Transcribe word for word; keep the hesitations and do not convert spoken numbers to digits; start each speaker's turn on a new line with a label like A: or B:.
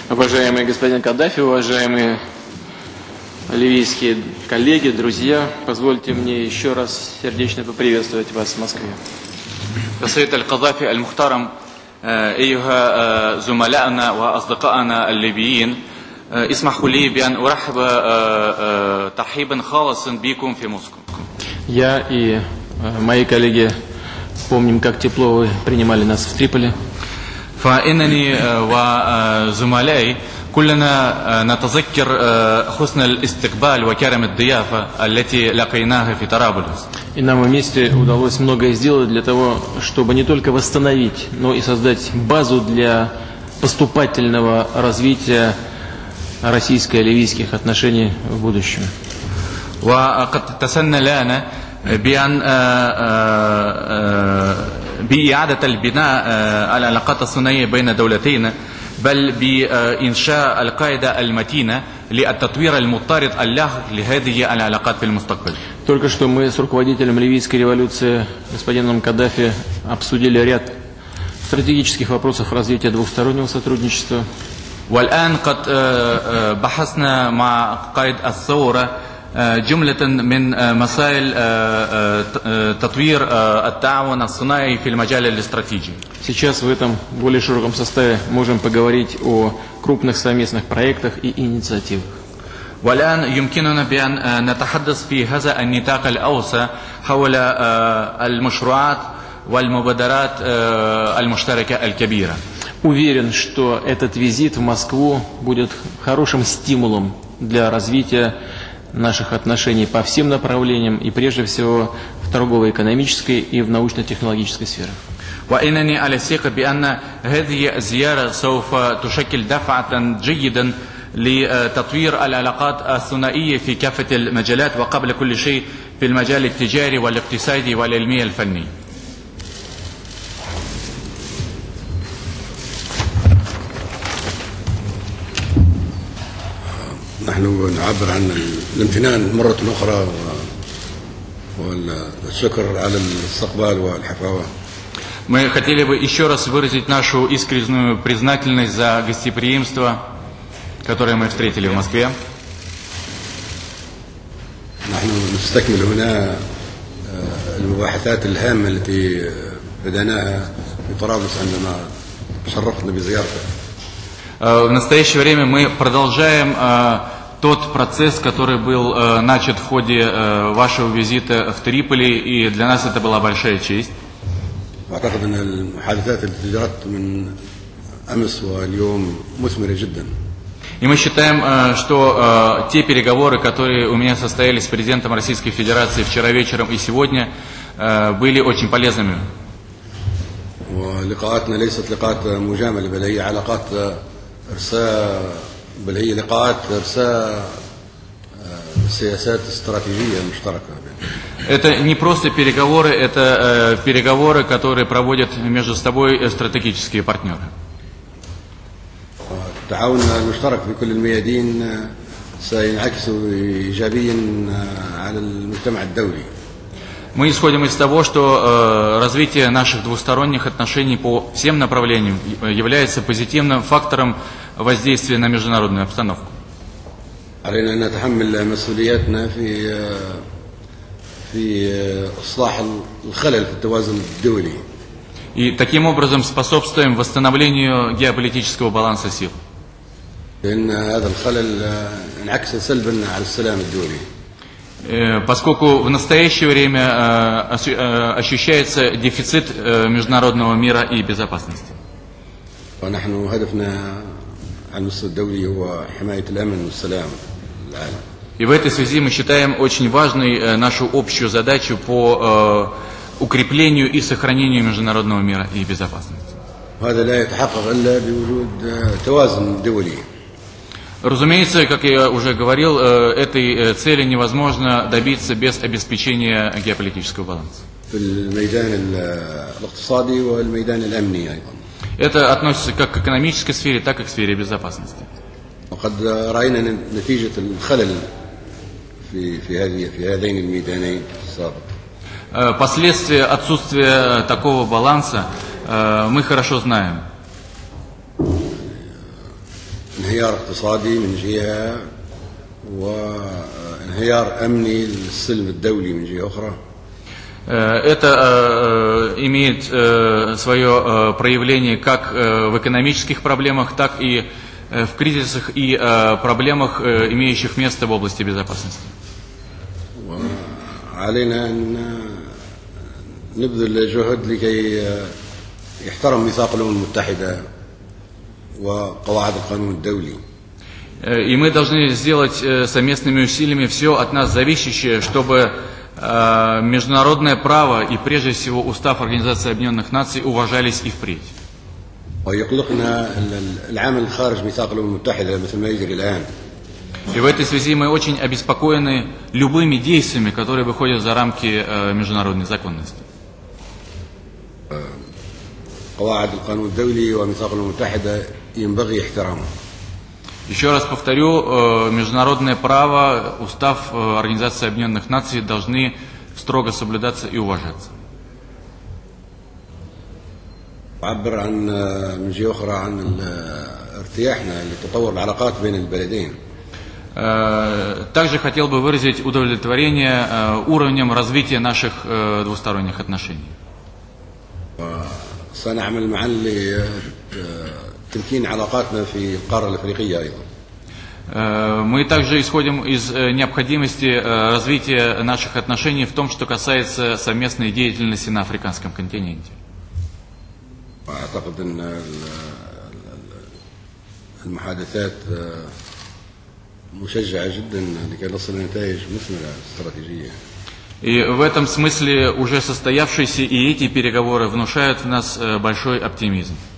A: Уважаемый господин Каддафи, уважаемые ливийские коллеги, друзья, позвольте мне еще раз сердечно поприветствовать вас в Москве.
B: السيد القذافي المحترم، أيها زملائنا وأصدقائنا الليبيين، اسمحوا لي بأن أرحب ترحيبا خالصا بكم في موسكو.
A: Я и мои коллеги помним, как тепло вы принимали нас в Триполи.
B: فإنني وزملائي كلنا نتذكر حسن الاستقبال وكرم الضيافة التي لقيناها في طرابلس.
A: И нам вместе удалось многое сделать для того, чтобы не только восстановить, но и создать базу для поступательного развития российско-ливийских отношений в будущем.
B: وقد تسنى لنا بأن بإعادة البناء العلاقات الثنائية بين دولتين، بل بإنشاء القاعدة المتينة للتطوير المضطرد اللاحق لهذه العلاقات في المستقبل.
A: Только что мы с руководителем ливийской революции господином Каддафи обсудили ряд стратегических вопросов развития двухстороннего сотрудничества.
B: والآن قد بحثنا مع قائد الثورة جملة من مسائل تطوير التعاون الصناعي في المجال الاستراتيجي.
A: Сейчас в этом более широком составе можем поговорить о крупных совместных проектах и инициативах.
B: والآن يمكننا بأن نتحدث في هذا النطاق الأوسع حول المشروعات والمبادرات المشتركة الكبيرة.
A: Уверен, что этот визит в Москву будет хорошим стимулом для развития наших отношений по всем направлениям и прежде всего в торгово-экономической и в научно-технологической сферах.
B: وإنني على ثقة بأن هذه الزيارة سوف تشكل دفعة جيدا لتطوير العلاقات الثنائية في كافة المجالات، وقبل كل شيء في المجال التجاري والاقتصادي والعلمي الفني.
C: نحن نعبر عن الامتنان مرة أخرى والشكر على الاستقبال والحفاوة.
B: Мы хотели бы еще раз выразить нашу искреннюю признательность за гостеприимство, которое мы встретили в Москве.
C: نحن نستكمل هنا المباحثات الهامة التي بدأناها في طرابلس عندما شرفنا بزيارته.
B: В настоящее время мы продолжаем тот процесс, который был начат в ходе вашего визита в Триполи, и для нас это была большая честь.
C: أعتقد أن المحادثات التي جرت من أمس واليوم مثمرة جدا.
B: И мы считаем, что те переговоры, которые у меня состоялись с президентом Российской Федерации вчера вечером и сегодня, были очень полезными.
C: ولقاءاتنا ليست لقاءات مجاملة، بل هي علاقات إرساء بل هي لقاءات إرساء سياسات استراتيجية مشتركة.
B: Это не просто переговоры, это переговоры, которые проводят между собой стратегические партнеры.
C: التعاون المشترك في كل الميادين سينعكس إيجابيا على المجتمع الدولي.
B: Мы исходим из того, что развитие наших двусторонних отношений по всем направлениям является позитивным фактором воздействия на международную обстановку.
C: علينا أن نتحمل مسؤولياتنا في في إصلاح الخلل في التوازن الدولي.
B: И таким образом способствуем восстановлению геополитического баланса сил.
C: لأن هذا الخلل انعكس سلبا على السلام الدولي.
B: Поскольку в настоящее время ощущается дефицит международного мира и безопасности.
C: ونحن هدفنا على المستوى الدولي هو حماية الأمن والسلام العالم.
B: И в этой связи мы считаем очень важной нашу общую задачу по укреплению и сохранению международного мира и безопасности.
C: وهذا لا يتحقق إلا بوجود توازن دولي.
B: Разумеется, как я уже говорил, этой цели невозможно добиться без обеспечения геополитического баланса.
C: في الميدان الاقتصادي والميدان الأمني أيضا.
B: Это относится как к экономической сфере, так и к сфере безопасности.
C: وقد رأينا نتيجة الخلل في في هذه في هذين الميدانين السابق.
B: Последствия отсутствия такого баланса мы хорошо знаем.
C: انهيار اقتصادي من جهة وانهيار أمني للسلم الدولي من جهة أخرى.
B: Это имеет свое проявление как в экономических проблемах, так и в кризисах и проблемах, имеющих место в области безопасности.
C: علينا أن نبذل جهد لكي يحترم ميثاق الأمم المتحدة وقواعد القانون الدولي.
B: И мы должны сделать совместными усилиями все от нас зависящее, чтобы международное право и прежде всего Устав Организации Объединенных Наций уважались и впредь.
C: ويقلقنا العمل خارج ميثاق الأمم المتحدة مثل ما يجري الآن.
B: И в этой связи мы очень обеспокоены любыми действиями, которые выходят за рамки международной законности.
C: قواعد القانون الدولي وميثاق الأمم المتحدة ينبغي احترامه.
B: Еще раз повторю, международное право, Устав Организации Объединенных Наций должны строго соблюдаться и уважаться.
C: عبر عن من جهة أخرى عن ارتياحنا لتطور العلاقات بين البلدين.
B: Также хотел бы выразить удовлетворение уровнем развития наших двусторонних отношений.
C: سنعمل معا لتمكين علاقاتنا في القارة الأفريقية أيضا.
B: Мы также исходим из необходимости развития наших отношений в том, что касается совместной деятельности на африканском континенте.
C: أعتقد أن المحادثات مشجعة جدا لكي نصل إلى نتائج مثمرة استراتيجية.
B: И в этом смысле уже состоявшиеся и эти переговоры внушают в нас большой оптимизм.